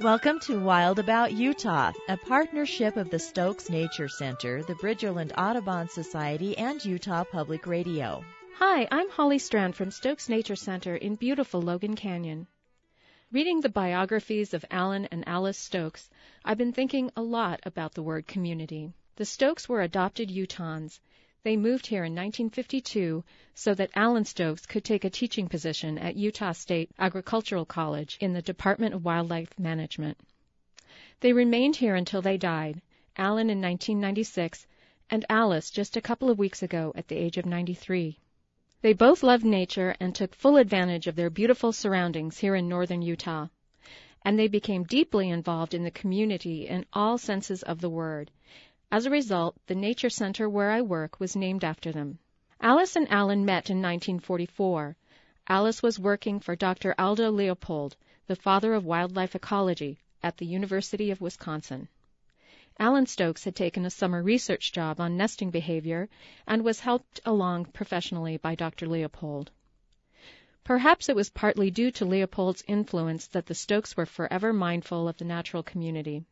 Welcome to Wild About Utah, a partnership of the Stokes Nature Center, the Bridgerland Audubon Society, and Utah Public Radio. Hi, I'm Holly Strand from Stokes Nature Center in beautiful Logan Canyon. Reading the biographies of Alan and Alice Stokes, I've been thinking a lot about the word community. The Stokes were adopted Utahns. They moved here in 1952 so that Alan Stokes could take a teaching position at Utah State Agricultural College in the Department of Wildlife Management. They remained here until they died, Alan in 1996 and Alice just a couple of weeks ago at the age of 93. They both loved nature and took full advantage of their beautiful surroundings here in northern Utah. And they became deeply involved in the community in all senses of the word. As a result, the Nature Center where I work was named after them. Alice and Alan met in 1944. Alice was working for Dr. Aldo Leopold, the father of wildlife ecology, at the University of Wisconsin. Alan Stokes had taken a summer research job on nesting behavior and was helped along professionally by Dr. Leopold. Perhaps it was partly due to Leopold's influence that the Stokes were forever mindful of the natural community.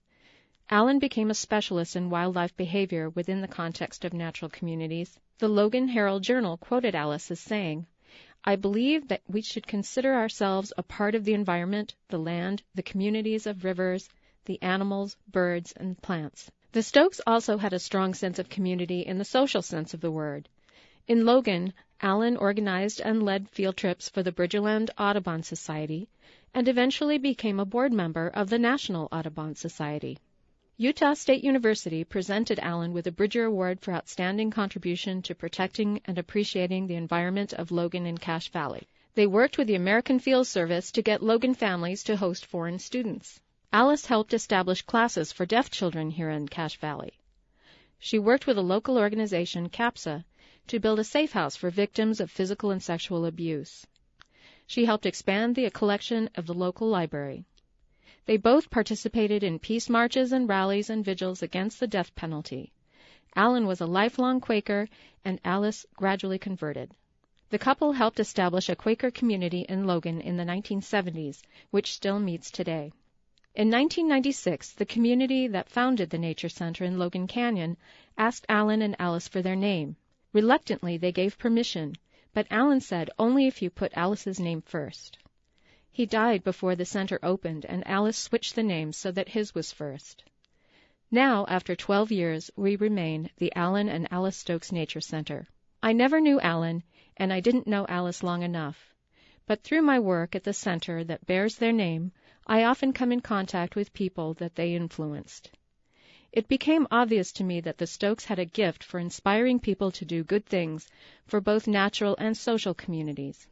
Alan became a specialist in wildlife behavior within the context of natural communities. The Logan Herald-Journal quoted Alice as saying, "I believe that we should consider ourselves a part of the environment, the land, the communities of rivers, the animals, birds, and plants." The Stokes also had a strong sense of community in the social sense of the word. In Logan, Alan organized and led field trips for the Bridgerland Audubon Society and eventually became a board member of the National Audubon Society. Utah State University presented Alan with a Bridger Award for outstanding contribution to protecting and appreciating the environment of Logan and Cache Valley. They worked with the American Field Service to get Logan families to host foreign students. Alice helped establish classes for deaf children here in Cache Valley. She worked with a local organization, CAPSA, to build a safe house for victims of physical and sexual abuse. She helped expand the collection of the local library. They both participated in peace marches and rallies and vigils against the death penalty. Alan was a lifelong Quaker, and Alice gradually converted. The couple helped establish a Quaker community in Logan in the 1970s, which still meets today. In 1996, the community that founded the Nature Center in Logan Canyon asked Alan and Alice for their name. Reluctantly, they gave permission, but Alan said only if you put Alice's name first. He died before the center opened, and Alice switched the name so that his was first. Now, after 12 years, we remain the Alan and Alice Stokes Nature Center. I never knew Alan, and I didn't know Alice long enough. But through my work at the center that bears their name, I often come in contact with people that they influenced. It became obvious to me that the Stokes had a gift for inspiring people to do good things for both natural and social communities.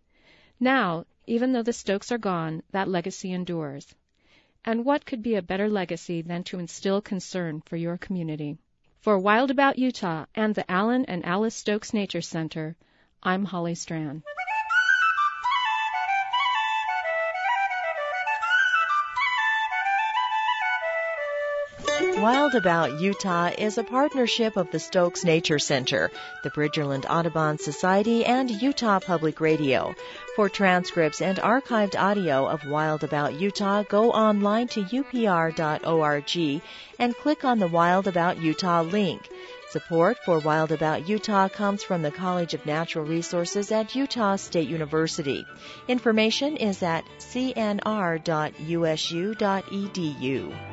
Now, even though the Stokes are gone, that legacy endures. And what could be a better legacy than to instill concern for your community? For Wild About Utah and the Alan and Alice Stokes Nature Center, I'm Holly Strand. Wild About Utah is a partnership of the Stokes Nature Center, the Bridgerland Audubon Society, and Utah Public Radio. For transcripts and archived audio of Wild About Utah, go online to upr.org and click on the Wild About Utah link. Support for Wild About Utah comes from the College of Natural Resources at Utah State University. Information is at cnr.usu.edu.